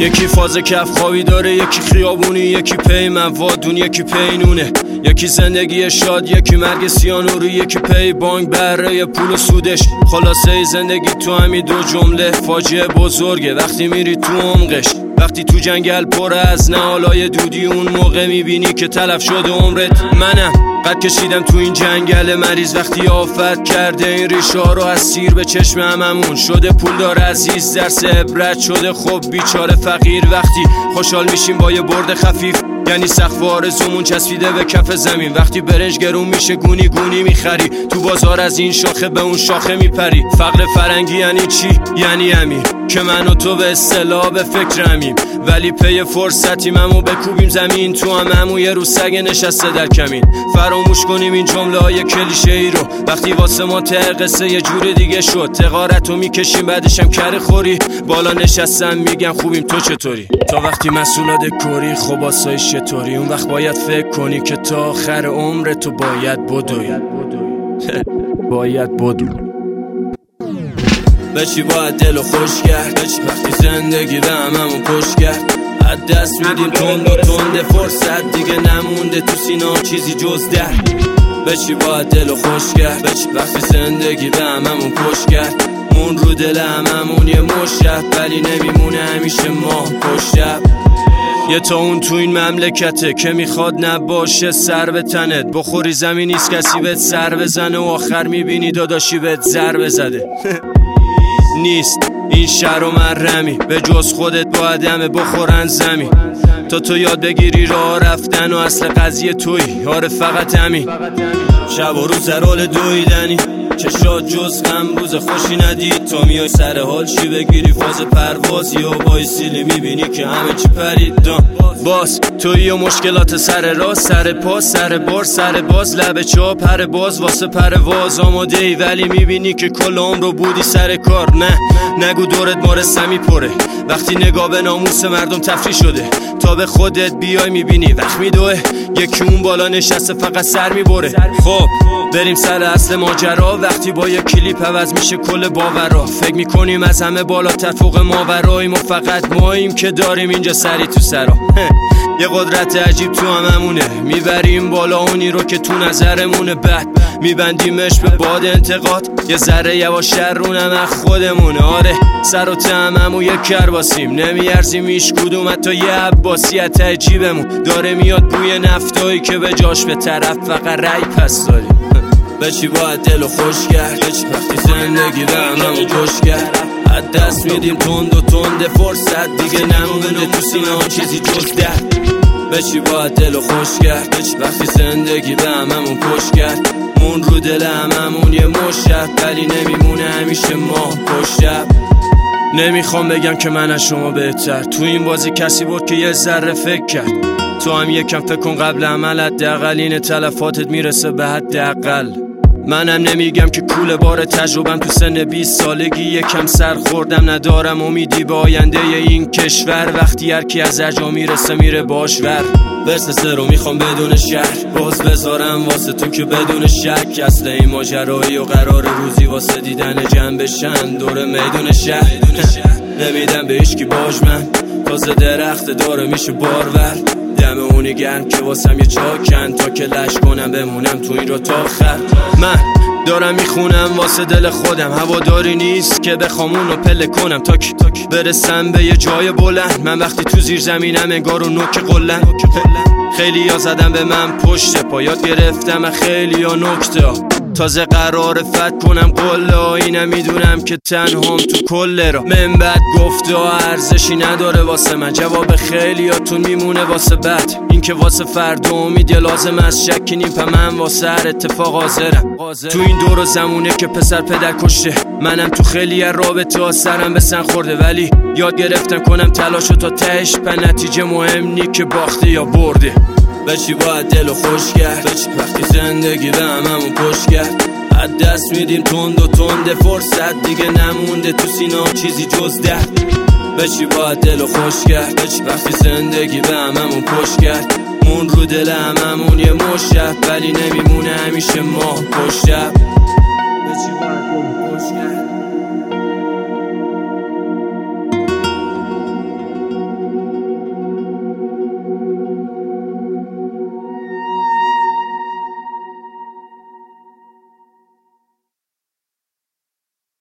یکی فاز کف خوابی داره، یکی خیابونی، یکی پی موادون، یکی پی نونه، یکی زندگی شاد، یکی مرگ سیانوری، یکی پی بانک بره پول و سودش. خلاصه زندگی تو همین دو جمله فاجعه بزرگه وقتی میری تو عمقش. وقتی تو جنگل پر از نهالای دودی اون موقع میبینی که تلف شده عمرت. منم قد کشیدم تو این جنگل مریض وقتی آفت کرده این ریشه ها رو از سیر به چشم هممون شده. پول داره عزیز درس عبرت شده، خب بیچاره فقیر وقتی خوشحال میشیم با یه برد خفیف، یعنی سقف آرزومون چسبیده به کف زمین. وقتی برنج گرون میشه گونی گونی میخری، تو بازار از این شاخه به اون شاخه میپری. فقر فرنگی یعنی چی؟ یعنی همین که من و تو به اصطلاح به فکرمیم، ولی پی فرصتیم همو بکوبیم زمین. تو همو یه رو سگ نشسته در کمین. فراموش کنیم این جمله های کلیشه ای رو وقتی واسه ما ته قصه یه جور دیگه شد. تقارتو میکشیم بعدشم کره خوری، بالا نشستم میگم خوبیم تو چطوری. تا وقتی مسئولات کوری خب آسایش چطوری، اون وقت باید فکر کنی که تا آخر عمر تو باید بدوی باید بدوی. بچی باید دلو خوش کرد، بچی وقتی زندگی به هممون کش کرد. از دست میدیم تند و تنده، فرصت دیگه نمونده تو سینا چیزی جز درد. بچی باید دلو خوش کرد، بچی وقتی زندگی به هممون کش کرد. مون رو دل هممون یه مشت، ولی نمیمونه همیشه ما پشت. یه تا اون تو این مملکته که میخواد نباشه سر به تنت بخوری زمین نیست کسی بهت سر بزنه و آخر میبینی داداشی بهت ضربه زده. نیست این شهر و مرمی به جز خودت باید همه بخورن زمین تا تو یاد بگیری راه رفتن و اصل قضیه توی. آره فقط همین شب و روز رول دویدنی، چشات جز غم روز خوشی ندید. تا میای سر حال چی بگیری فاز پروازی و بایسیلی میبینی که همه چی پریدان. باز توی و مشکلات سر راست، سر پاس، سر بار، سر باز، لب چا پر باز واسه پرواز آماده ای، ولی میبینی که کل عمر رو بودی سر کار. نه نگو دورت مارستم میپره وقتی نگاه به ناموس مردم تفریح شده. تا به خودت بیای میبینی وقت میدوه یکی اون بالا نشسته فقط سر میبره. خب بریم سر اصل ماجرا. وقتی با یک کلیپ عوض میشه کل باورا، فکر میکنیم از همه بالاتر فوق ماوراییم و فقط ماییم که داریم اینجا سری تو سرا. یه قدرت عجیب تو هممونه، میبریم بالا اونی رو که تو نظرمونه، بعد میبندیمش به باد انتقاد. یه ذره یواشتر رونم از خودمونه. آره سر و تممو یک کرباسیم، نمیارزیم ایش کدوم حتی یه عباسیت عجیبمون. داره میاد بوی نفتایی که به جاش به طرف فقط رای پس داریم. بچی باید دلو خوش کرد، بچی وقتی زندگی به هممون کش کرد. از دست میدیم تند و تنده، فرصت دیگه نمونده تو سینه چیزی جز درد. بچی باید دلو خوش کرد، بچی وقتی زندگی به هممون کش کرد. مون رو دل هممون یه مشت، ولی نمیمونه همیشه ما پشت. نمیخوام بگم که من از شما بهتر، تو این بازی کسی بود که یه ذره فکر کرد. تو هم یکم فکر کن قبل عمل، حداقل این تلفاتت میرسه به حداقل. منم نمیگم که کول بار تجربم تو سن 20 سالگی یکم سر خوردم. ندارم امیدی به آینده این کشور وقتی هر کی از اجا میرسه میره باشور. ورس سه رو میخوام بدون شهر باز بذارم واسه تو که بدون شک اصل این ماجرایی و قرار روزی واسه دیدن جنبشن دور میدون شهر. نمیدم به هیچکی باج من تازه درخت داره میشه بارور. دم اونی گرم که واسم یه چاکن تا که لش کنم بمونم تو این رو تا آخر. من دارم میخونم واسه دل خودم، هواداری نیست که بخوام اون رو پله کنم تا برسم به یه جای بلند. من وقتی تو زیر زمینم انگار و نوک قلن. خیلی ها زدم به من پشت پا، یاد گرفتم خیلی ها نکته ها. تازه قرار فتح کنم قله، اینم میدونم که تنهام تو کل را. من بعد گفته ارزشی نداره واسه من، جواب خیلیاتون میمونه واسه بد. این که واسه فردا امید یا لازم از شکی نیم پا، من واسه هر اتفاق حاضرم. تو این دور و زمونه که پسر پدر کشته، منم تو خیلی رابطه ها سرم به سن خورده، ولی یاد گرفتم کنم تلاشو تا تهش، په نتیجه مهم نی که باخته یا برده. بچی باید دلو خوش کرد، بچی وقتی زندگی به هممون کش کرد. از دست میدیم تند و تنده، فرصت دیگه نمونده تو سینا چیزی جز درد. بچی باید دلو خوش کرد، بچی وقتی زندگی به هممون کش کرد. مون رو دل هممون یه مشت، ولی نمیمونه همیشه ما پشت.